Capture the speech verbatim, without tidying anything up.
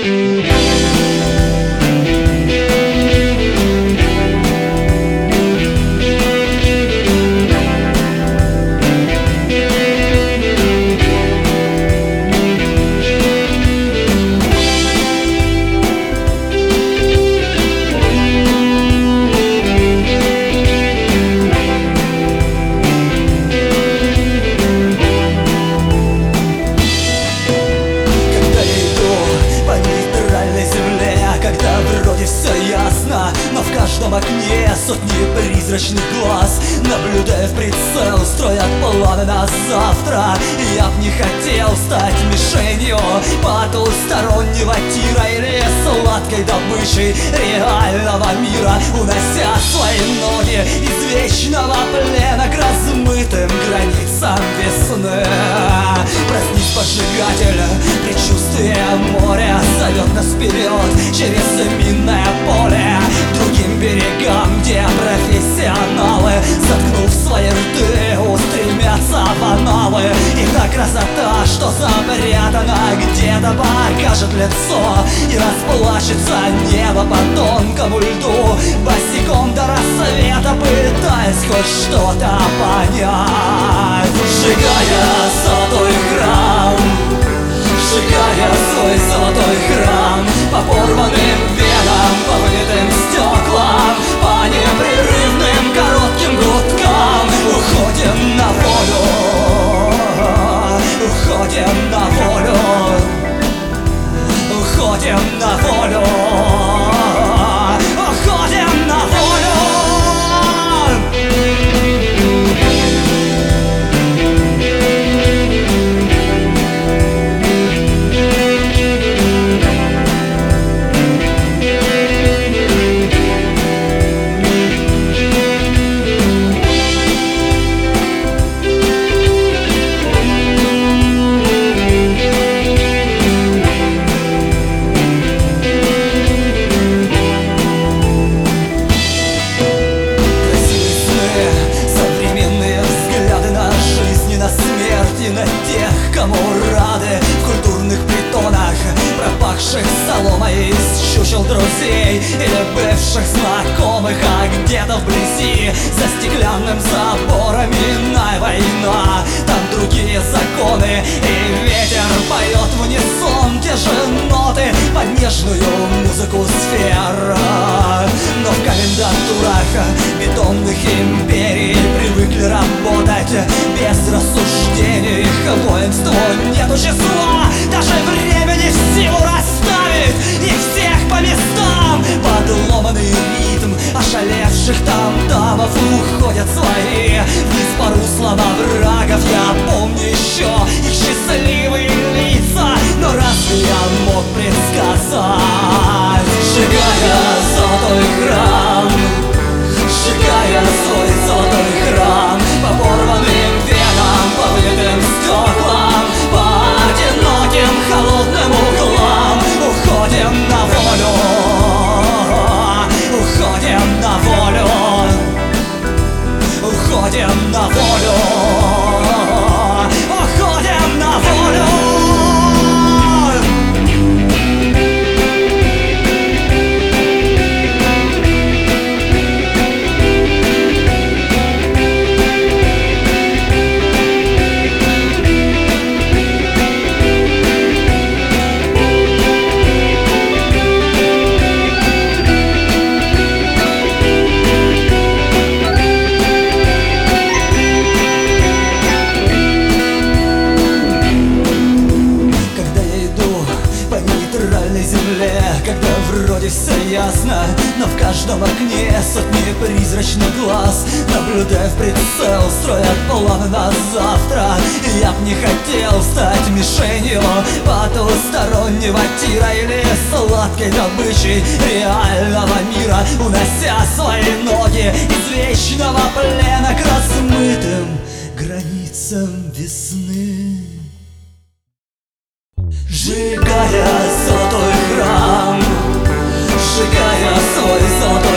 Но в каждом окне сотни призрачных глаз. Наблюдая в прицел, строят планы на завтра. Я б не хотел стать мишенью потустороннего тира или сладкой добычей реального мира, унося свои ноги из вечного плена к размытым границам весны. Проснись, поджигатель, предчувствие моря зовет нас вперед через минное поле к другим берегам, где профессионалы, заткнув свои рты, устремятся в аналы. И та красота, что запрятана где-то, покажет лицо и расплачется небо по тонкому льду, босиком до рассвета пытаясь хоть что-то понять. Сжигая золотой храм, сжигая свой золотой храм, по порванным венам, по вылитым стеклам, по непрерывным коротким гудкам уходим на волю, уходим на волю, уходим на волю, уходим на волю. На тех, кому рады в культурных притонах, пропахших соломой из чучел друзей или бывших знакомых, а где-то вблизи за стеклянным забором иная война. Там другие законы, и ветер поет в унисон те же ноты под нежную музыку сфер. Но в комендатурах бетонных империй привыкли работать без рассуждений. Их воинству нету числа, даже времени в силу расставить их всех по местам. Подломанный ритм ошалевших там-тамов уходят свои вниз по руслам оврагов. Я помню еще их счастливые лица, но разве я мог предсказать? Сжигая золотой храм, сжигая свой золотой храм, по порванным венам, по вылитым стеклам, по одиноким холодным углам уходим на волю, уходим на волю, уходим на волю, уходим на волю. Когда вроде все ясно, но в каждом окне сотни призрачных глаз. Наблюдая в прицел, строят планы на завтра. Я б не хотел стать мишенью потустороннего тира или сладкой добычей реального мира, унося свои ноги из вечного плена к размытым границам весны. Сжигая золотой храм, сжигая свой золотой